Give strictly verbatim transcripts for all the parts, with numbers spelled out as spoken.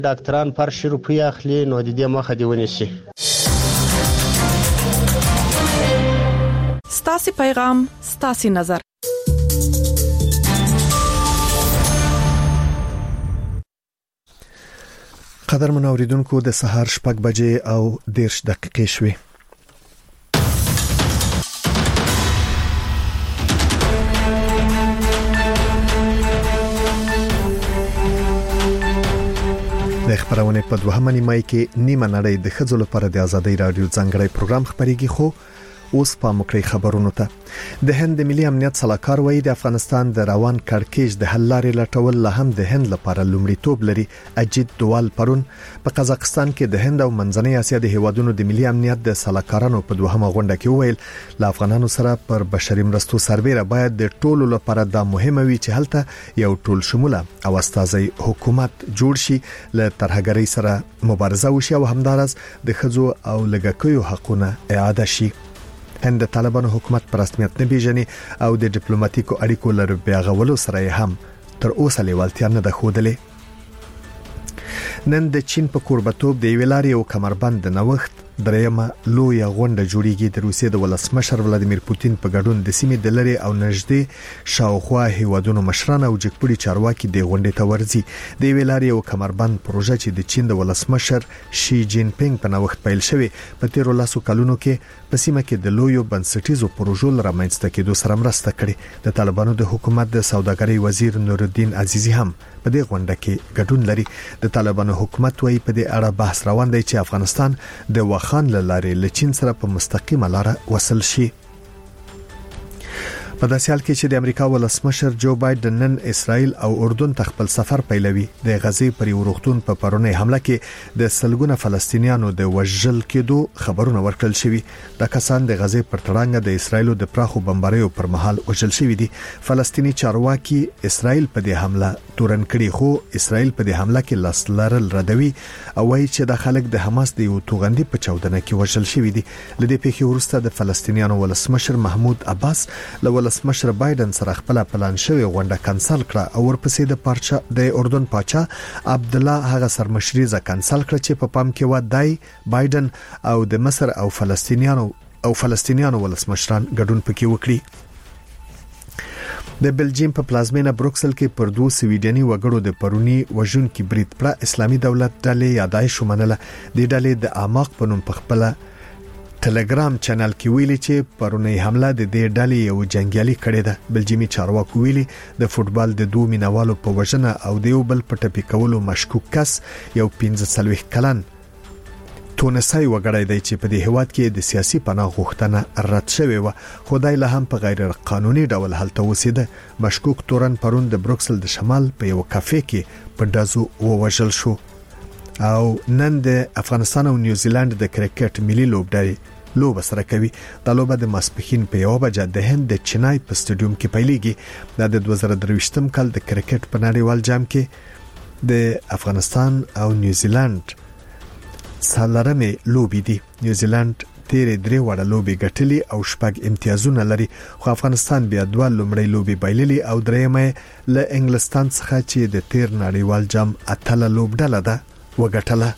ډاکټران پر شي روپۍ اخلي، نو د دې مخه دی ونیسي. ستاسي پیغام ستاسي نظر. قدر منوریدونکو د سهار شپږ بجې او دیرش دقیقې شوې. د خبرونه په دوهمه نیمه کې نیمه نړۍ د ښځو لپاره د ازادۍ رادیو ځانګړی پروګرام خبريږي. خو اوس په مکرې خبرونو ته د هند ملي امنیت صلاحکار وایي د افغانستان د روان کړکېچ د حل لارې لټول له هم د هند لپاره لومړیتوب لري. اجید دوال پرون په قزاقستان کې د هند او منځنۍ اسیا د هیوادونو د ملي امنیت د صلاحکارانو په دوهمه غونډه کې وویل له افغانانو سره پر بشري مرستو سربېره باید د ټولو لپاره د مهمه وي چې هلته یو ټول شموله او استازي حکومت جوړ شي، له ترهګرۍ سره مبارزه وشي او همدارس د ښځو او لږکیو حقوقونه اعاده شي. هند د طالبانو حکومت پر رسمیت نه پیژني او د ډیپلوماټیکو اړیکو لر بیاغولو سره هم تر اوسه لیوالتیا نه ده ښودلې. نن د چین په کوربتوب د ویلاري او کمربند د نوښت درېمه لویه غونډه جوړیږي. د روسیې د ولسمشر ولادیمیر پوتین په ګډون د سیمې د لری او نږدې شاوخوا هیوادونو مشران او جګپړي چارواکي د غونډې ته ورځي. د ویلاري او کمربند پروژه چې د چین د ولسمشر شي جین پینګ په نوښت پیل شوی په تیرو لاسو کلونو کې په سیمه کې د لویو بنسټیزو پروژو لرمنځته کېدو سره مرسته کړې. د طالبانو د حکومت د سوداګرۍ وزیر نور الدین عزیزی هم په دې غونډه کې ګډون لري. د طالبانو حکومت وايي په دې اړه بحث روان دی چې افغانستان د وخان لارې له چین سره په مستقیمه لار وصل شي. په داسې حال کې چې د امریکا ولسمشر جو بایدن نن اسرائیل او اردن ته خپل سفر پیلوي. د غزې پر یورختون په پرونی حمله کې د سلګونه فلسطینیانو د وژل کېدو خبرونه ورکړل شوي. د کسان د غزې پر تړانګه د اسرائیل د پراخو بمباریو پر مهال وژل شوي دي. فلسطینی چارواکي اسرائیل په دې حمله تورن کړي، خو اسرائیل په دې حمله کې لاس لرل ردوي او وايي چې د خلک د حماس د یو توغندي په چاودنه کې وژل شوي دي. لدې پیښې وروسته د فلسطینیانو ولسمشر محمود عباس له ولسمشر بایدن سره خپل پلان شوی غونډه کانسل کړه او ورپسې د پارچا د اردن پاچا عبد الله هغه سرمشريزه کانسل کړه چې په پام کې و دای بایدن او د مصر او فلسطینیانو او فلسطینیانو ولسمشران ګډون پکې وکړي. د بلجیم په پلازمینه بروکسل کې پر دوه سویډني وګړو د پرونی وژونکي برید پر اسلامي دولت ډلې یادایش ومنله. د ډلې د اعماق په نوم په خپل ټلګرام چینل کې ویلي چې پرونی حمله د دې ډلې یو جنگیالي کړې ده. بلجیمي چارواکو ویلي د فوتبال د دوه مینوالو په وژنه او د یو بل په ټپي کولو مشکوک کس یو پنځه څلوېښت کلن تونسي وګړی دی چې په دې هواد کې د سیاسي پناه غوښتنه رد شوې و، خدای له هم په غیر قانوني ډول هلته وسیده. مشکوک تورن پرون د بروکسل د شمال په یو کافې کې په دازو ووژل شو. او نن د افغانستان او نیوزیلند د کرکټ ملي لوبډلې لوبه سره کوي. د لوبه د ماسپښین په یو بجه د هند د چنای په سټډیوم کې پیلېږي. د دوه زره درویشتم کال د کرکټ په نړیوال جام کې د افغانستان او نیوزیلند سالرمه لوبې دي. نیوزیلند تیرې درې وړه لوبې ګټلې او شپږ امتیازونه لري، خو افغانستان بیا دوه لومړی لوبې بایللې او درېمه له انګلستان څخه چې د تیر نړیوال جام اتله لوبډله ده وګټله.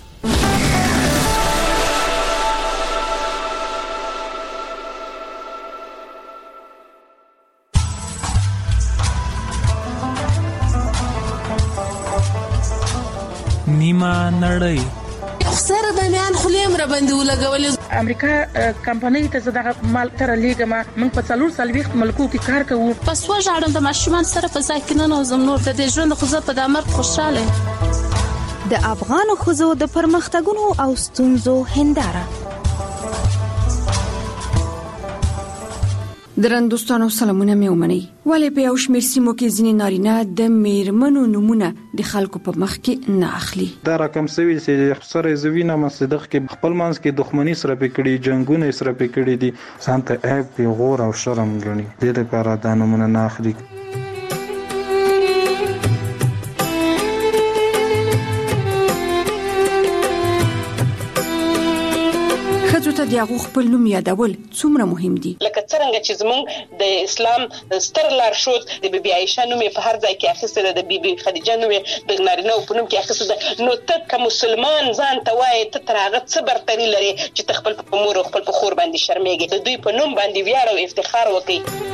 نیمه نړۍ سره د میان خلیم را باندې ولګولې. امریکا کمپنۍ ته زداغه مال تر لیګما موږ په څلور سلويخت ملکو کې کار کوو. پس وژاړم د ماشومان سره په ځای کې نه نوزم نور د دې ژوند خو زه په دامر خوشاله. د افغان خوځو د پرمختګونو او ستونزو هنداره. درندوستانو سلامونه مې ومني. ولې په یو شمېر سیمو کې ځینې نارینه د میرمنو نمونه د خلکو په مخ کې نه اخلي. دا رقم سوي چې سره زوینه مصدق کې خپل منځ کې دښمنی سره پکړي، جنگونه سره پکړي دي، سانته عیب پیغور او شرم غني. دې لپاره دا نمونه نه اخلي. ښځو ته د هغو خپل نوم یادول څومره مهم دي. لکه څنګه چې زموږ د اسلام ستر لارښود د بیبي عائشه نوم په هر ځای کې اخیستل، د بیبي خدیجه نوم د نارینه په نوم کې اخیستل، نو ته که مسلمان ځان ته وایې ته تر هغه څه برتري لري چې ته خپل په مور او خپل په خور باندې شرمېږې، د دوی په نوم باندې ویاړ او افتخار وکړي.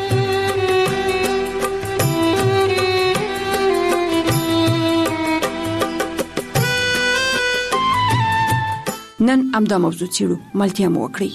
نن امدا موضوع چیرو ملتیا مو وکړي.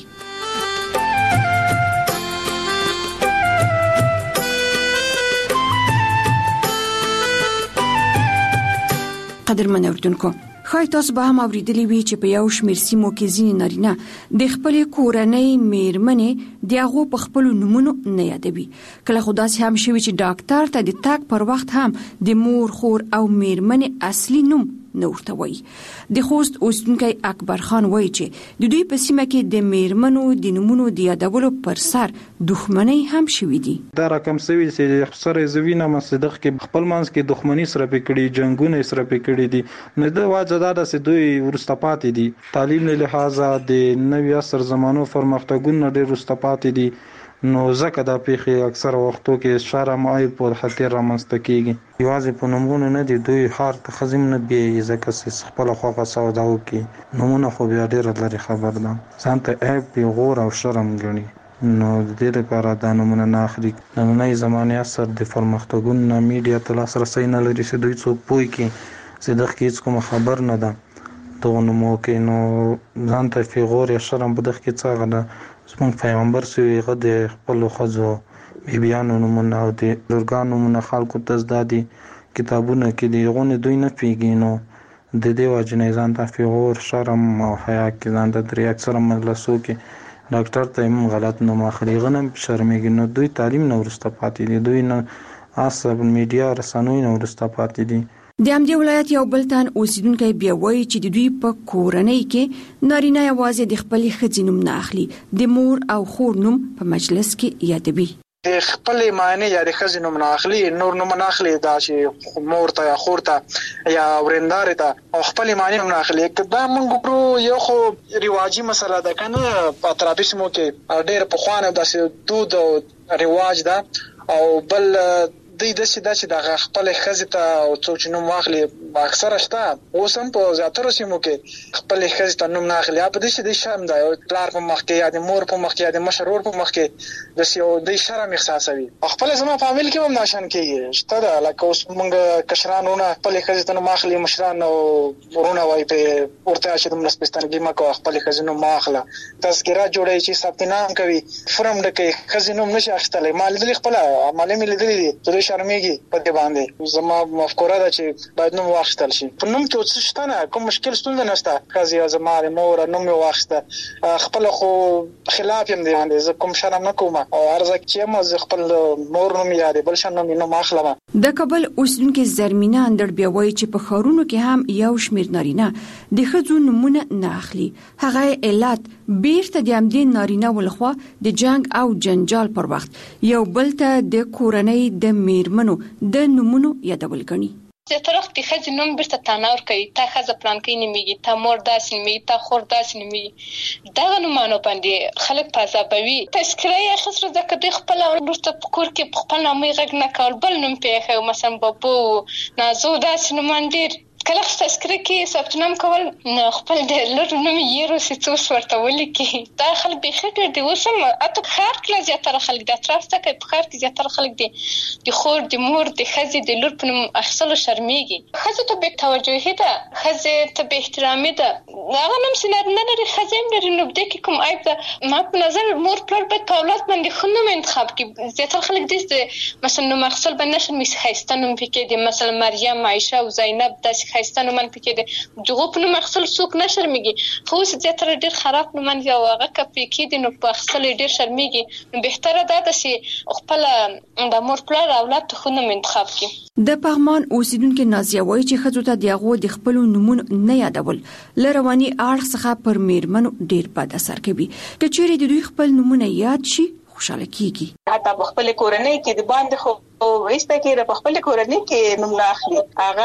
قدرمن اوردونکو، خای تاسو به هم اوریدلی وی چې په یو شمېر سیمو کې ځینې نارینه د خپلې کورنۍ میرمنې د هغو په خپلو نومونو نه یادوي. کله خو داسې هم شوي چې ډاکټر ته د تګ پر وخت هم د مور، خور او میرمنې اصلي نوم نه ورته وایي. د خوست اوسیدونکی اکبر خان وایي چې د دوی په سیمه کې د میرمنو د نومونو د یادولو پر سر دښمنۍ هم شوي دي. دا رقم سوي چې سره زوینه مصدق کې خپل منځ کې دښمنۍ سره پکړي، جنگونه سره پکړي دي. نو د واجه دا چې دوی ورسته پاتې دي، تعلیم له لحاظه د نوي عصر زمانو پرمختګونه ډېر ورسته پاتې دي. نو ځکه دا پیښې اکثر وختو کې شرم عیب په خاطر رامنځته کیږي. یوازې په نومونو نه دي، دوی هر ته خزم نه بیایي ځکه چې خپل خوغه سودا وکي. نومونه خو بیا ډېر لري خبر ده، ځان ته عیب پیغور او شرم ګڼي. نو د دې لپاره دا نومونه نه اخلي. نننۍ زمانې اثر د پرمختګونو میډیا ته لاسرسی نه لري چې دوی څوک پوه کړي چې دغه هیڅ کوم خبر نه ده دغه نومو کې. نو ځان ته پیغور یا شرم په دغه کې څه ده. زموږ پیغمبر سوی هغه د خپلو ښځو بیبیانو نومونه او د لورګانو نومونه خلکو ته زده دي، کتابونه کې دي، هغونه دوی نه پوهېږي. نو د دې وجې نه ځان ته پیغور، شرم او حیا کې ځان ته درې اکثره مجلسو کې ډاکټر ته هم غلط نوم اخلي، هغه نه شرمېږي. نو دوی تعلیم نه وروسته پاتې دي، دوی نه عصب میډیا رسنیو نه وروسته پاتې دي. د همدې ولایت یو بل تن اوسیدونکی بیا وایي چې د دوی په کورنۍ کې نارینه یوازې د خپلې ښځې نوم نه اخلي، د مور او خور نوم په مجلس کې یادوي. د خپلې معنی یا د ښځې نوم نه اخلي، نور نوم نه اخلي، دا چې مور ته یا خور ته یا ورندارې ته او خپلې معنی نوم نه اخلي. دا موږ ګورو یو خو رواجي مسله ده که نه، په اطرافي سیمو کې ډېر پخوانه داسې دود او رواج ده. او بل دوی داسې ده چې دغه خپلې ښځې ته او څوک چې نوم واخلي اکثره شته، اوس هم په زیاترو سیمو کې خپلې ښځې ته نوم نه اخلي. په دې چې دوی شرم ده، پلار په مخ کې یا د مور په مخ کې یا د مشر ورور په مخ کې داسې یو دوی شرم احساسوي. خپله زما فامیل کې هم ناشن کېږي، شته ده. لکه اوس موږ کشران ورونه خپلې ښځې ته نوم اخلي، مشران او ورونه وایي پرې ورته چې دومره سپېڅلګي مه کوه، خپلې ښځې نوم مه اخله. تذکره جوړوي چې ثبت نام کوي، فرم ډکوي، ښځې نوم نشي اخیستلی. ما لیدلي خپله عملې مې لیدلي دي، دوی شرمېږي په دې باندې. زما مفکوره ده چې باید نوم واخیستل شي. په نوم کې څه شته نه، کوم مشکل ستونزه نشته. ښځې زما د مور نوم مې واخیسته، خپله خو خلاف یم دې باندې، زه کوم شرم نه کوم او هر ځای چې یم زه خپل مور نوم یا د بل شا نوم نوم اخلم. د کابل اوسیدونکي زرمینه اندړ بیا وایي چې په ښارونو کې هم یو شمېر نارینه د ښځو نومونه نه اخلي. هغه علت بیرته د همدې نارینه ولخوا د جنگ او جنجال پر وخت یو بل ته د کورنۍ د میرمنو د نومونو یادول ګڼي. زیاتره وخت د ښځې نوم بیرته تانا ورکوي، تا ښځه پلانکۍ نومېږي، تا مور داسې نومېږي، تا خور داسې نومېږي. دغه نومانو باندې خلک په عذابوي. تذکره یې اخیستله ځکه دوی خپله وروسته په کور کې په خپل نامه یې غږ نه کول، بل نوم پرې ایښی، مثلا بابو، نازو، داسې نومان ډېر. کله تذکره کې ثبت نام کول نو خپل د لور نوم یې روسي څه اوس ورته ولیکي. دا خلک بیخي ډېر دي. اوس هم حتی په ښار کې زیاتره خلک د اطراف څخه په ښار کې زیاتره خلک دي د خور، د مور، د ښځې د لور په نوم اخیستلو شرمېږي. ښځې ته بې توجهي ده، ښځې ته بې احترامي ده. هغه نوم چې نارینه لري ښځې هم لري، نو دې کې کوم عیب ده؟ ما په نظر مور پلار باید په اولاد باندې ښه نوم انتخاب کړي. زیاتره خلک دې مثلا نوم اخیستل باندې نه شرمېږي، ښایسته نوم پکې دی، مثلا مریم، عایشه او زینب، داسې ښایسته نومان پکې دی. دغو په نوم اخیستل څوک نه شرمېږي. خو اوس زیاتره ډېر خراب نومان دي او هغه که پرې کېږدي نو په اخیستل یې ډېر شرمېږي. نو بهتره دا ده چې خپله د مور پلار اولاد ته ښه نوم انتخاب کړي. د پغمان اوسیدونکي نازیه وایي چې ښځو ته د هغو د خپلو نومونو نه یادول له رواني اړخ څخه پر میرمنو ډېر بد اثر کوي. که چیرې د دوی خپل نومونه یاد شي خوشاله کیږي. حتی په خپل کورنۍ کې د باندې خو وایسته کې په خپل کورنۍ کې نوم نه اخلي. هغه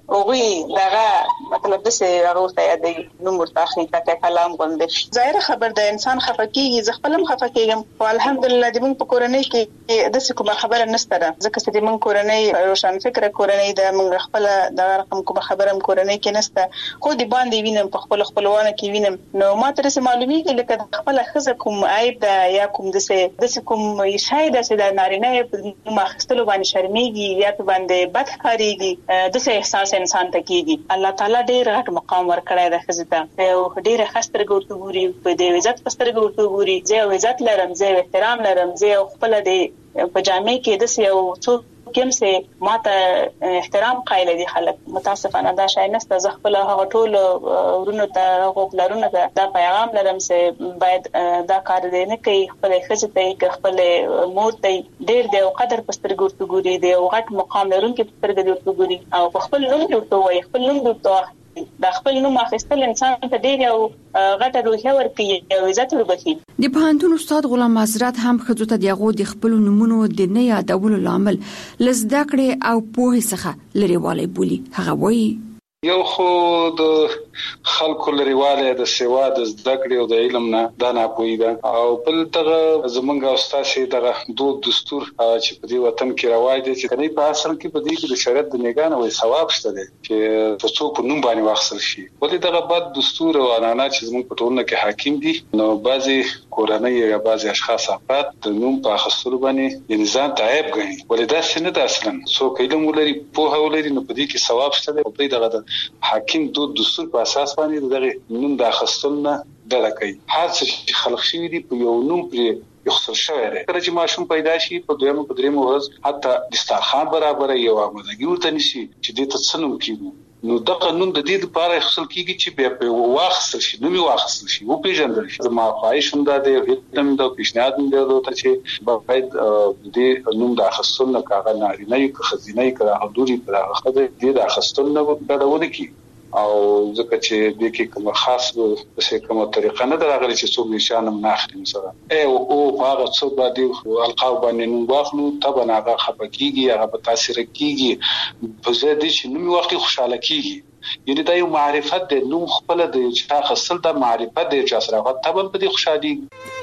اوغي دغه مطلب د څه هغه ته یادې نو مرتاخي ته کلام غونډه ظاهر خبر د انسان خفقيږي ز خپلم خفقيږم الحمدلله د موږ په کورنۍ کې د څه کومه خبره نشته ده ځکه چې د موږ کورنۍ روشن فکر کورنۍ د موږ خپل د رقم کومه خبره هم کورنۍ کې نشته خو د باندې وینم په خپل خپلوانه کې وینم نو ما تر څه معلومیږي لکه خپل خزه کوم عیب ده یا کوم د څه د څه کوم شاید چې د نارینه په مخستلو باندې شرمېږي یا په باندې بدکاریږي د څه احساس انسان ته کیږي الله تعالی ډېر غټ مقام ورکړی د خزه ته او ډېر خستر ګورته ګوري په دې عزت پستر ګورته ګوري زه عزت لرم زه احترام لرم زه خپل د په جامع کې د څه او څو کوم څه ماته احترام قایل دي خلک متاسفانه دا شای نسته ز خپل هغه ټول ورونو ته غوښلرونه دا پیغام لرم چې باید دا کار دې نه کوي خپل خزه ته خپل مور ته ډېر دی او قدر پستر ګورته ګوري دی او غټ مقام لرونکي پستر ګورته ګوري او خپل نوم ورته وایي خپل نوم ورته د خپل نوم اخیستل انسان ته ډېر یو غټه روحیه ورکوي او عزت وربخي د پوهنتون استاد غلام حضرت هم خځو ته دغه د خپل نومونو د نه یادولو لامل لزده کړې او پوهه څخه لري والی بولی هغه وایي یو خو د خلکو لريواله د سیوا د زده کړې او د علم نه دا نه پوي دا او بل دغه زمونږ استاد دغه دوه دستور چې په دې وطن کې رواج دي چې کني په اصل کې په دې کې د شریعت د نگاه او ثواب شته دي چې تاسو په نوم باندې واخصل شي ولې دغه بد دستور او عنعنات چې زمونږ په ټولنه کې حاکم دي نو بعضي کورنۍ یا بعضي اشخاص افراد د نوم په اخستلو باندې انسان تعب غني ولې دا څنګه ده اصلا څو کله مولري په هولري نو په دې کې ثواب شته دي او دغه حاکم د دستور په اساس باندې دغه نوم د اخستل نه ډډه کوي هر څه خلق شوی دی په یو نوم پرې یخسر شوی دی کله چې ماشوم پیدا شي په دویمه په دریمه ورځ حتی دسترخوان برابر یو آمادګي ورته نشي چې دې ته څه نوم کیږي نو دغه نوم د دې لپاره خپل کیږي چې بیا په واخصل شي نو می واخصل شي او پیژندل شي زما خواهش هم ده د هیڅ د پیشنهاد هم ده چې باید د نوم د اخستل نه کاغه نارینه یو خزینه کړه حضوري کړه خدای دې د اخستل نه غړونه کی او ځکه چې د کې کوم خاص څه کومه طریقه نه درغلي چې څوک نشانم نه اخلي مثلا اي او هغه څو باندې القاب باندې نو واخلو طبعا هغه خپکیږي هغه په تاثیر کیږي په زیاتې چې نو وخت خوشاله کیږي یعنی دا یو معرفت دی نو خپل د چې خاصل د معرفت دی چې سره طبعا په دې خوشالي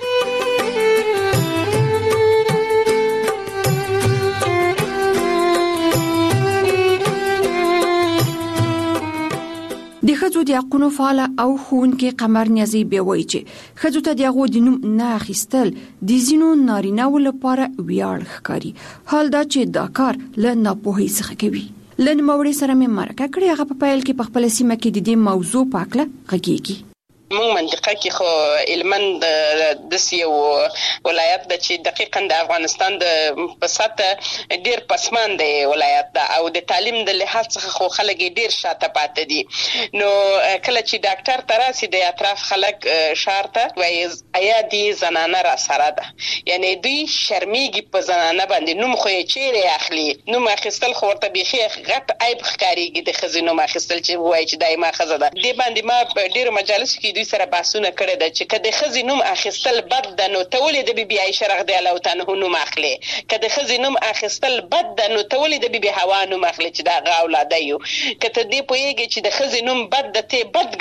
د خځو د حقوقو فعال او ښوونکي قمر نیازي به وایي چې خځو ته د هغو د نوم نه اخیستل د ځینو نارینه‌و لپاره ویاړ ښکاري حال دا چې دا کار له ناپوهۍ څخه کوي لن موري سره مې مرکه کړې هغه په پیل کې په خپل سیمه کې د دې موضوع په اړه غږیږي موږ منطقه کې خو علمن د سیو ولایت د چې دقیقاً د افغانستان د پساته ډیر پسمان دی ولایت دا او د تعلیم د لحاظ څخه خو خلک ډیر شاته پاتې دي نو کله چې ډاکټر تراسي د اطراف خلک شارته وایي ایا دي زنانه را سره ده یعنی دوی شرمېږي په زنانه باندې نوم خو یې چیرې اخلي نوم اخیستل خو ورته بيخي غټ عیب ښکاریږي د خزینو اخیستل چې وایي چې دایمه خزه ده د باندې ما په ډیر مجالس کې دوی سره بحثونه کړي د چې کله خزي نوم اخیستل بد د نو تولید د بیبي عائشه رضی الله تعالی نوم اخلي کله خزي نوم اخیستل بد د نو تولید د بیبي حوا نوم اخلي چې دا اولاد یو کته دی پویږي چې د خزي نوم بد د ته بد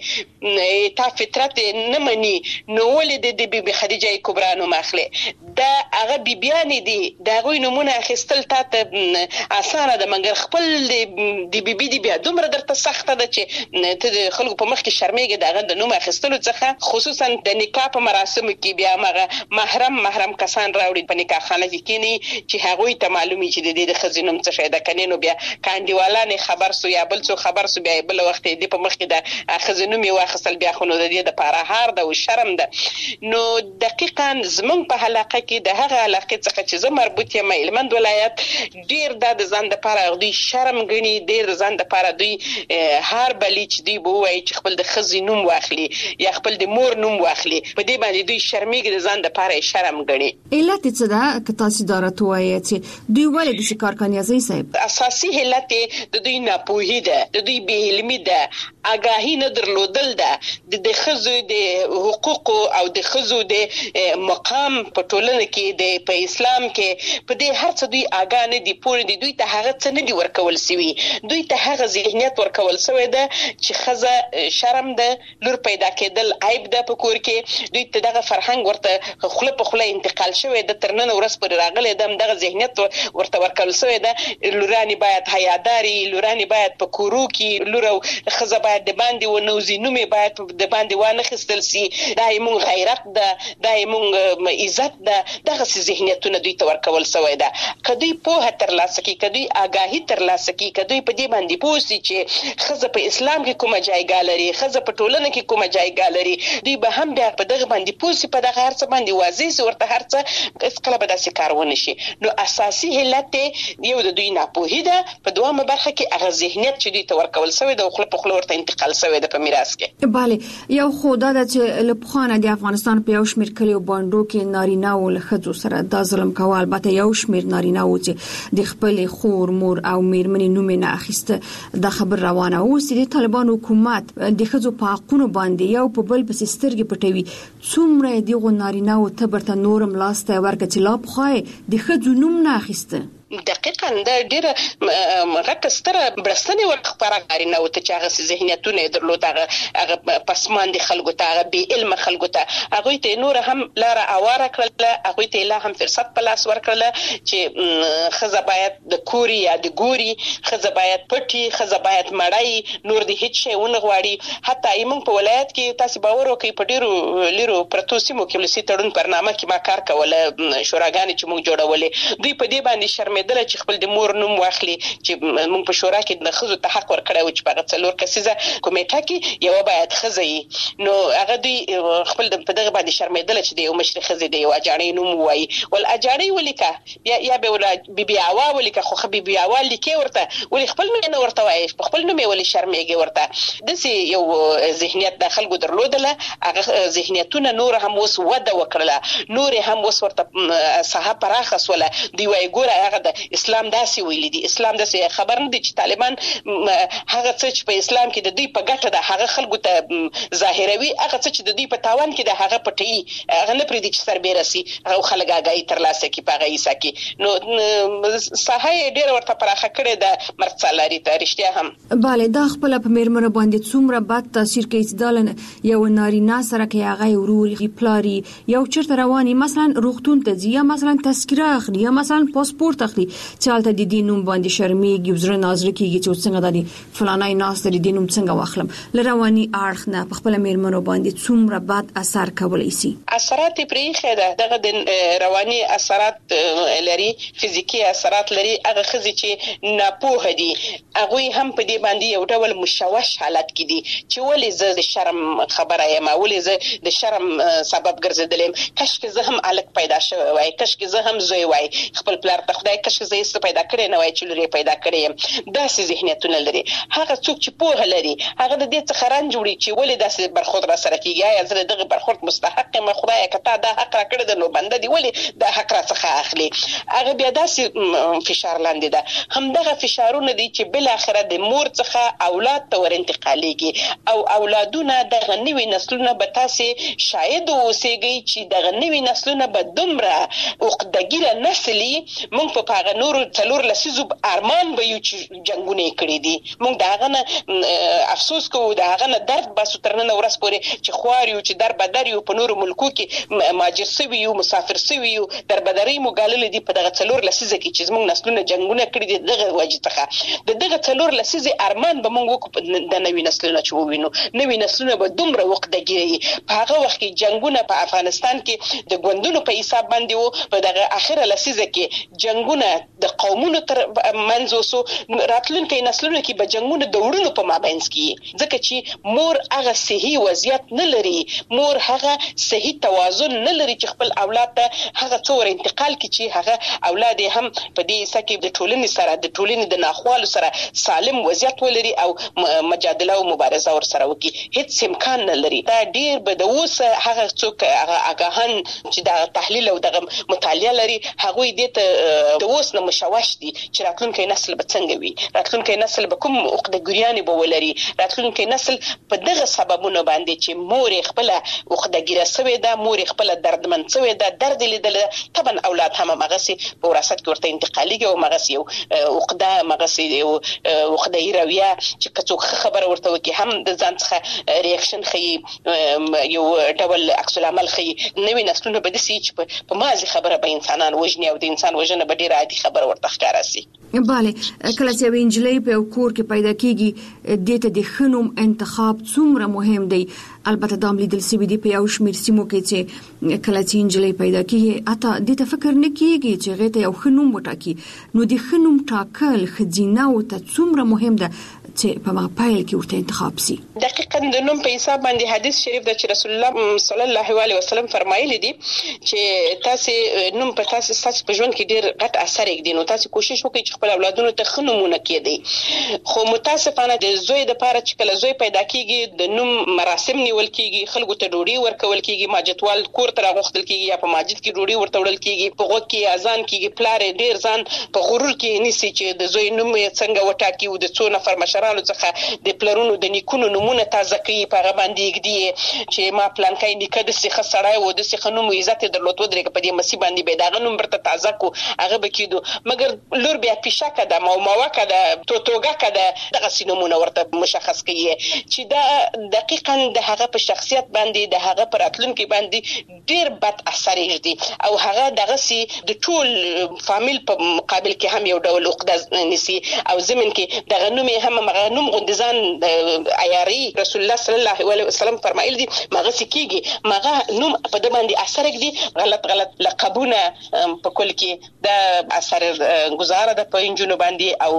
غني تا فطرت نه مني نو ولید د بیبي خدیجه کبرا نوم اخلي دا هغه بیبيان دي دا غوي نومونه اخیستل ته اسانه د منګر خپل د بیبي دی بیا دومره درته سخته ده چې ته خلکو په مخ کې شرمېږي دا د نوم اخیستلو څخه خصوصا د نکاح په مراسمو کې بیا مغه محرم محرم کسان راوړي په نکاح خانه کې کینی چې هغه ته معلومي چې د دې د خزینوم څه شي د کنينو بیا کاندیوالانه خبر سو یا بل څه خبر سو بیا بل وخت دې په مخ کې د خزینوم یو خصل بیا خو نو د دې د پاره هار د شرم ده نو دقیقاً زمون په علاقه کې د هغه علاقه څخه چې زه مربوط یم علمند ولایت ډیر د ځان د پاره دوی شرم غني ډیر د ځان د پاره دوی هر بلی چې دی بو وای چې خپل د خزینوم واخلي یا خپل د مور نوم واخلي په دې باندې دوی شرمېږي د ځان د پاره شرم غني علت څه ده که تاسو دارت وایي چې دوی ولې د شکار کنيازي صاحب اساسي علت د دوی ناپوهي ده د دوی بې علمي ده آگاهی نه درلودل ده د خزو د حقوق او د خزو د مقام په ټولنه کې د په اسلام کې په دې هر څه دوی آگاه نه دي پوره دي دوی ته هغه څه نه دي ورکول سوي دوی ته هغه ذهنیت ورکول سوی ده چې خزه شرم ده لور پیدا کېدل عیب ده په کور کې دوی ته دغه فرهنګ ورته خله په خله انتقال شوی د ترنن ورس پر راغلی دم دغه ذهنیت ورته ورکول سوی ده لورانی باید حیاداری لورانی باید په کورو کې لور او خزه باید د باندې و نوزي نومې باید د باندې وانه خستل سي دای مونږ غیرت ده دای مونږ عزت ده دغه ذهنیتونه دوی ته ورکول سوی ده کدی په ترلاسه کې کدی آگاهی ترلاسه کې کدی په دې باندې پوښتنه چې خزه په اسلام کې کومه جایګه لري خزه په ټولنه کې کومه جایګه لري دوی به هم بیا په دغه باندې پوښتنه په دغه هرڅ باندې واضح ورته هرڅ اسکله به داسې کارونه شي نو اساسي علت یو د دوی ناپوهي ده په دوامه برخه کې هغه ذهنیت چې دوی ته ورکول سوی ده او خپل خپل ورته انتقال سوی ده په میراث کې bale یو خدا د چې لپخانه د افغانستان په یو شمیر کلیو باندې کې نارینه او لخذو سره د ظلم کول البته یو شمیر نارینه و چې د خپل خور مور او میرمنې نوم نه اخیسته د خبر روانه او د طالبان حکومت د خزو په حقونو باندې یو په بل په سترګې پټوي څومره دغه نارینه او تبرته نورم لاسته ورکه چې لا بخای د خزو نوم نه اخیسته دقیقاً دا ډیره غټه ستره برستنې ورخبره غاري نه وته چې هغه ذهنیتونه درلود هغه هغه پسمان دي خلکو ته هغه بي علم خلکو ته هغه ته نور هم لاره اواره کړل هغه ته لا هم فرصت په لاس ورکړل چې خزه باید د کوري یا د ګوري خزه باید پټي خزه باید مړای نور د هیڅ شی ونه غواړي حتی ایمن په ولایت کې تاسو باور وکړئ په ډیرو لیرو پروتوسیمو کې لسی تړون برنامه کې ما کار کوله شوراګانې چې موږ جوړولې دوی په دې باندې شرم مېدل چې خپل د مور نوم واخلي چې موږ په شورا کې د خزو ته حق ورکړی و چې په څلور کسیزه کمیټه کې یو باید خزي نو هغه دوی خپل په دغه باندې شرمېدل چې د یو مشر خزي د یو اجاړي نوم وایي ول اجاړي ولیکا یا یا به ولا بیبي اوا ولیکا خو بیبي اوا لیکي ورته ولي خپل نوم نه ورته وایي خپل نوم ولي شرمېږي ورته د سي یو ذهنیت د خلکو درلودله هغه ذهنیتونه نور هم وس وده وکړه نور هم وس ورته صحه پراخه سوله دی وای ګوره هغه اسلام داسې ویلي دي اسلام داسې خبر نه دي چې طالبان هغه څه چې په اسلام کې د دوی په ګټه ده هغه خلکو ته ظاهروي هغه څه چې د دوی په تاوان کې ده هغه پټي هغه نه پرې دي چې سربېره سي هغه خلک آگاهي ترلاسه کړي په هغه عیسا کې نو ساحه ډېر ورته پراخه کړې ده مرڅلاري ته رښتیا هم bale دا خپل په میرمنو باندې څومره بد تاثیر کوي چې دالن یو نارینه سره کې هغه وروري پلاري یو چرته رواني مثلا روغتون ته ځي یا مثلا تذکره اخلي یا مثلا پاسپورت اخلي چالت د دې نوم باندې شرمېږي وزره ناظر کېږي چې څنګه د فلانای ناس د دې نوم څنګه واخلم لرواني اړخ نه په خپل میرمنو باندې څومره بد اثر کولی شي اثرات پرې خېده دغه د رواني اثرات لري فزیکی اثرات لري هغه خزي چې ناپوه دي هغه هم په دې باندې یو ډول مشوش حالت کې دي چې ولې زه د شرم خبره یم ولې زه د شرم سبب ګرځیدلم کاش کې زه هم الک پیدا شوی وای کاش کې زه هم زوی وای خپل پلار ته خدای کاش زه یې پیدا کړې نه وای چې لري پیدا کړې داسې ذهنیتونه لري هغه څوک چې په لري هغه د دې څخه ران جوړي چې ولې داسې برخورد را سره کیږي یا زه دغه برخورد مستحق یم خدای کته دا حق را کړی د نو بنده دی ولې دا حق را څخه اخلي هغه بیا داسې فشار لاندې ده هم دغه فشارونه دي چې بل اخره د مور څخه اولاد ته ور انتقالېږي او اولادونه دغه نوي نسلونه به تاسې شاید اوسېږي چې دغه نوي نسلونه به دومره عقدګیره نسلي موږ په هغه نور څلور لسیزو ارمان به یو چې جنگونه کړی دي موږ داغه نه افسوس کوو داغه نه درد باسو ترنه ورس پورې چې خوار یو چې در بدر یو په نور ملکو کې ماجر سوي یو مسافر سوي یو در بدرې مو ګالل دي په دغه څلور لسیزه کې چې موږ نسلونه جنگونه کړی دي دغه وجه څخه د دغه څلور لسیزه ارمان به موږ وکړو د نوې نسلونه چې ووینو نوې نسلونه به دومره وقدګي په هغه وخت کې جنگونه په افغانستان کې د ګوندونو په حساب باندې وو په دغه اخره لسیزه کې جنگونه د قومونو تر منځ وسو راتلونکي نسلونو کې به جنگونه د وړونو په مابینځ کې ځکه چې مور هغه صحیح وضعیت نه لري مور هغه صحیح توازن نه لري چې خپل اولاد ته هغه څور انتقال کړي چې هغه اولاد هم په دې سکه د ټولنې سره د ټولنې د ناخوالو سره سالم وضعیت ولري او مجادله او مبارزه ور سره وکړي هیڅ امکان نه لري دا ډیر به د اوس هغه څوک هغه اگاهن چې د تحلیل او د مطالعه لري هغه دې ته د اوس نه مشوش دي چې راتلونکي نسل به څنګه وي، راتلونکي نسل به کوم عقدګریانې به ولري، راتلونکي نسل په دغه سببونو باندې چې مور خپل عقدګیره سوې ده، مور خپل دردمن سوې ده، درد لیدل، طبعا اولاد هم مغسي په وراثت کې ورته انتقالي او مغسي یو عقده مغسي یو عقدې رویه چې کڅوخ خبره ورته وکي هم د ځان څخه ریاکشن خي یو ډول عکس العمل خي. نوې نسلونه به د سي چې په مازي خبره به انسانان وژني او د انسان وژنه به ډیره عادي خبره ورته ښکارا سي. bale کله چې وینجلې په کور کې پیدا کیږي د ته د خنوم انتخاب څومره مهم دی. البته د عملی دل سی وی دی په یو شمیر سیمو کې چې کله چې وینجلې پیدا کیږي اته د ته فکر نه کیږي چې غته یو خنوم وټاکي، نو د خنوم ټاکل خزینه او ته څومره مهم ده چې په ما پایل کې ورته انتخاب سي. دقیقاً د نوم په حساب باندې حدیث شریف د رسول الله صلی الله علیه وسلم فرمایلی دي چې تاسو نوم په تاسو سچ په ژوند کې ډیر غټ اثر کوي، نو تاسو کوشش وکړئ چې خپل اولادونو ته خنومونه کېدي. خو متاسفانه د زوی د پاره چې کله زوی پیدا کیږي د نوم مراسم نیول کیږي، خلکو ته ډوډۍ ورکول کیږي، ماجتوال کور ته راغوښتل کیږي یا په مسجد کې ډوډۍ ورته وړل کیږي، په غوږ کې اذان کیږي، پلار ډیر ځان په غرور کې نیسي چې د زوی نوم څنګه وټاکي او د څو نفر مشرانو څخه د پلرونو د نیکونو نمونه تازه کوي، په هغه باندې یګدي چې ما پلان کوي نیکه د سیخه سړای و د سیخه نوم عزت درلود ودرې په دې مسی باندې به داغه نوم برته تازه کو هغه بکیدو، مګر لور بیا پیشا کده مو مو کده توتوګه کده دغه سینمونه ورته مشخص کوي چې دا دقیقاً د هغه په شخصیت باندې د هغه پر اتلونکو باندې ډیر بد اثر یږي او هغه دغه سي د ټول فامیل په مقابل کې هم یو ډول عقده نسی او زمين کې دغه نوم هم مغه نوم غندزان عیاري. رسول الله صلی الله علیه وسلم فرمایلی دي مغه سکیږي مغه نوم په د باندې اثر کوي، غلط غلط لقبونه په کل کې د اثر گزاره د پنځونو باندې او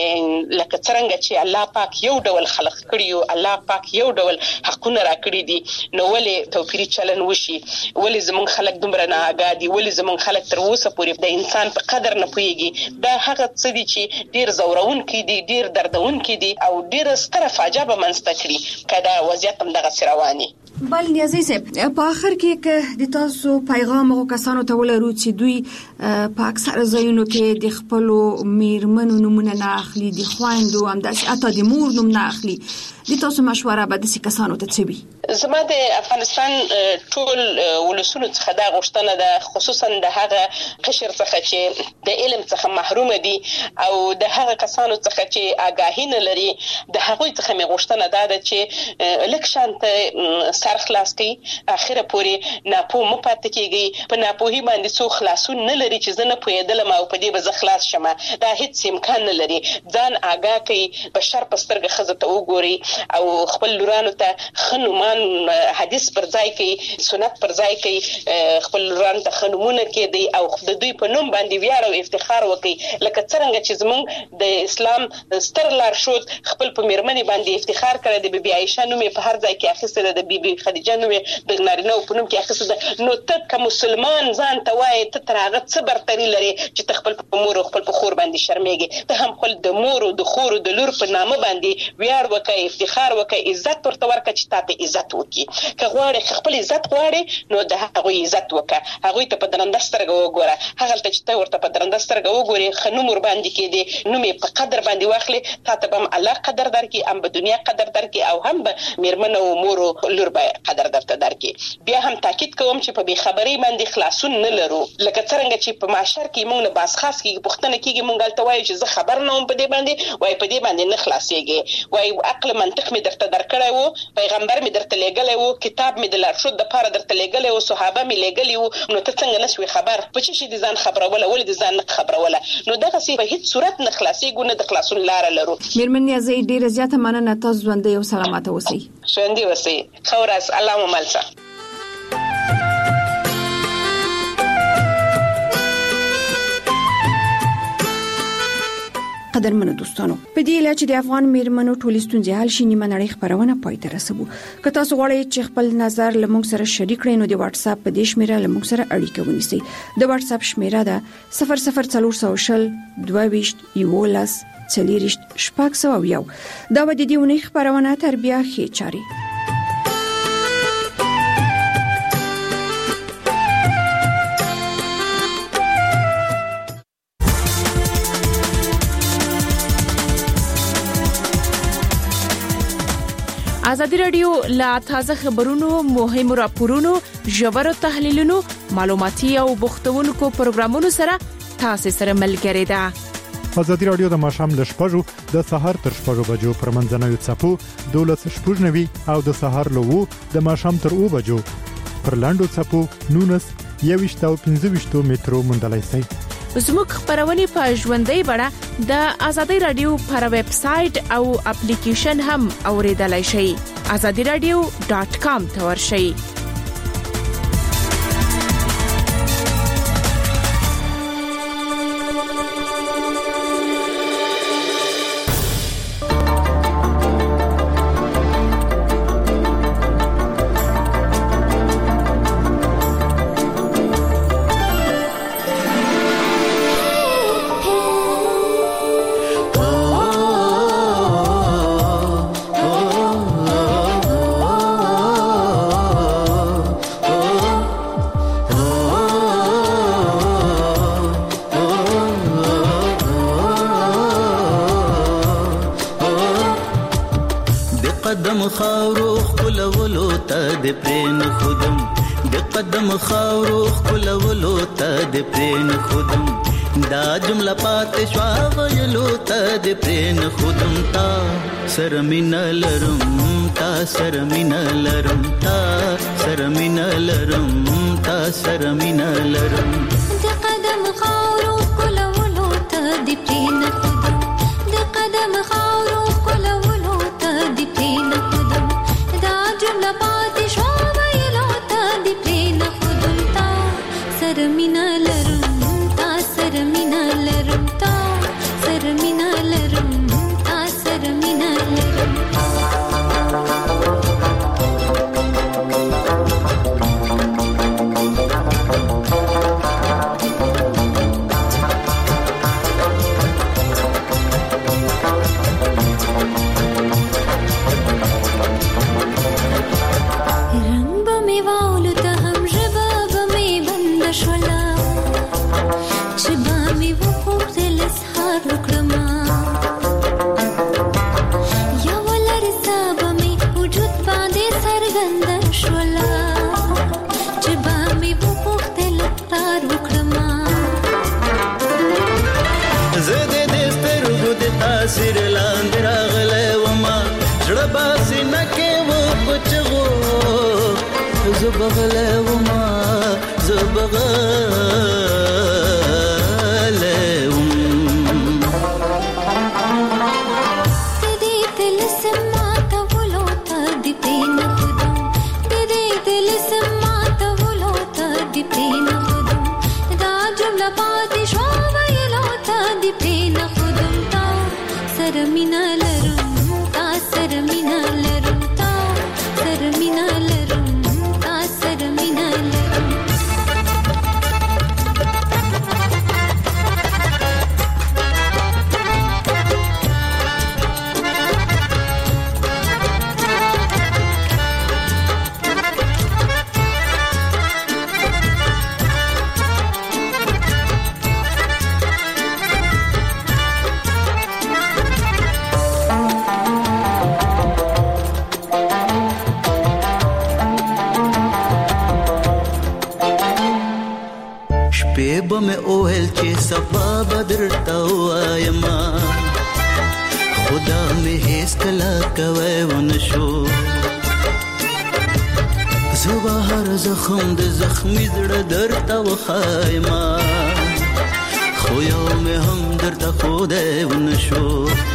لکه څنګه چې الله پاک یو ډول خلق کړیو، الله پاک یو ډول حقونه را کړی دي، نو ولې توپیری چلن وشي، ولې زمون خلک دومره نه آګادي، ولې زمون خلک تر اوسه پورې د انسان په قدر نه پوهیږي. دا هغه څه دي چې ډیر زورون کې دي، ډیر دردون کې دي او ډیر ستره فاجعه به منځته کړي کدا وضعیت هم دغه سرواني. بل نیازي صاحب په اخر کې د تاسو پیغام او کسانو ته ولرو چې دوی په اکثر ځایونو کې د خپل میرمنو نمونه نه اخلي، د خويندو هم د اته د مور نوم نه اخلي، د تاسو مشوره به د کسانو ته څه وي؟ زما د افغانستان ټول ولسونو څخه دا غوښتنه ده، خصوصا د هغه قشر څخه چې د علم څخه محروم دي او د هغه کسانو څخه چې آگاهی نه لري، د هغوی څخه مې غوښتنه ده چې لکه شانته سر خلاص کړي، اخره پورې ناپوه مو پاتې کیږي، په ناپوهي باندې څو خلاصون نه لري چې زه نه پوهېدلم او په دې به زه خلاص شم، دا هیڅ امکان نه لري. ځان آگاه کړي، بشر په سترګه ښځه ته وګوري او خپل لورانو ته خنومان حدیث پر ځای کوي، سنت پر ځای کوي، خپل لورانو ته خنومونه کوي او د دوی په نوم باندې ویاړ او افتخار وکړي، لکه څنګه چې زمونږ د اسلام ستر لارښود خپل په میرمنې باندې افتخار کړی، د بیبي عائشه نوم په هر ځای کې اخیسته ده، د بیبي خدیجه نوم د نارینه په نوم کې اخیسته ده. نو ته که مسلمان ځان ته وایې ته تر هغه څه برتري لري چې ته خپل په مور او خپل په خور باندې شرمېږي؟ ته هم خپل د مور او د خور او د لور په نامه باندې ویاړ وکړه، افتخار وکړه، عزت ورته ورکړه چې تاسو عزت وکړي. که غواړې خپل عزت غواړې نو د هغه عزت وکړه، هغه ته په درنده سترګه وګوره، هغه ته چې ته ورته په درنده سترګه وګورې خنوم ور باندې کې دي نو مې په قدر باندې واخلي، تاسو به الله قدر درکې، ام په دنیا قدر درکې او هم به میرمن او مور او لور به قدر درته درکې. بیا هم تاکید کوم چې په بی خبري باندې خلاصون نه لرو، لکه څنګه چې په معاشر کې موږ نه باس خاص کې پښتنه کېږي، موږ البته وایو چې زه خبر نه وم په دې باندې، وای په دې باندې نه خلاصيږي، وای عقل منطق می درته درکړی وو، پیغمبر می درته لګلې وو، کتاب می د لارښود د پاره درته لګلې وو، صحابه می لګلې وو، نو ته څنګه نشوي خبر؟ په چې دي ځان خبروله ولې د ځان نه خبروله؟ نو دغه سی په هیڅ صورت نه خلاصيږي، نه د خلاصون لار لرو. میرمن نیازي ډیره زیاته مننه، تاسو ژوندۍ او سلامت اوسئ. ژوندۍ اوسئ. خورس الله مو ملسه. قدرمنو دوستانو، په دې اله چې د افغان میرمنو ټولې ستونزې حل شي، نیمه نړۍ خبرونه پای ته رسوو. که تاسو غواړئ چې خپل نظر له موږ سره شریک کړئ نو د واتس اپ په دې شمیره له موږ سره اړیکه ونیسئ. د واتس اپ شمیره ده صفر صفر څلور سوه شل دوه ویشت یولس څلوېښت شپږ سوه یو. دا به د دې اونۍ خبرونه تر بیا ښې چاري. ازادي رادیو لا تازه خبرونو مهمو راپورونو ژورو تحلیلونو معلوماتي او بوختونکو پروګرامونو سره تاسو سره ملګری ده. ازادي رادیو د ماشام ل شپږو د سحر تر شپږو بجو پر منځنوي چپو دولس شپږنوي او د سحر له وو د ماشام تر او بجو پر لاندو چپو نونس یويشت او پنځه مترو مندلای سي. زموږ خبرونه په ژوندۍ بڼه د ازادي رادیو پر ویب سټ او اپلیکیشن هم اوریدلای شئ. azadi radio dot com ته ورشئ. خاورو خلولو ته د پرین خودم د قدم خاورو خلولو ته د پرین خودم دا جمله پات شوا ویلو ته د پرین خودم تا سرمن لرم تا سرمن لرم تا سرمن لرم تا سرمن لرم د قدم خاورو خلولو ته د پرین خودم د قدم خاورو خلولو ته د پرین سرمینه لرم تا سرمینه لرم تا سرمینه لرم تا سرمینه لرم سر لاندې راغله وما زړه باسي نکه و پچغو زبغله وما زبغله وم دې دل سما ته ولوته دې پین خودم دې دل سما ته ولوته دې پین خودم دا جمله پاتې شو ویلوته دې پین خودم سرمینه لرم تا سرمینه لرم تا سرمینه لرم تا سرمینه لرم به مې اوهل چې صفا بدر تا وایما خدا مې هیڅ کلا کوي ونشو زوا هر زخم د زخمي زړه درته وخایما خو یو مې هم درته خو دی ونشو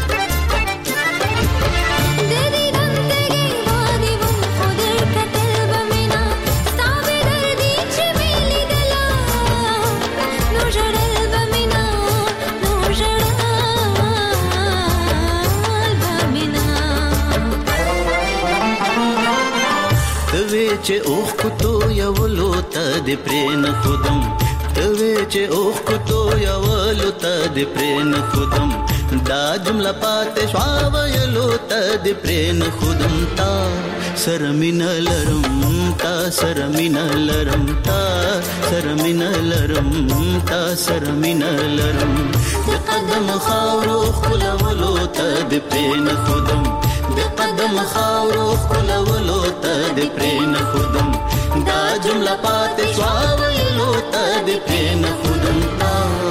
چې اوخ کو تو یو لوته د پرین خودم توې چې اوخ کو تو یو لوته د پرین خودم دا جمله پاتې شو ویلو ته د پرین خودم تا سرمن لرم تا سرمن لرم تا سرمن لرم تا سرمن لرم د قدم خاورو خلولو ته د پرین خودم د قدم خاورو خلولو ته د پرین خودم دا جمله پاتې شو ویلو ته د پرین خودم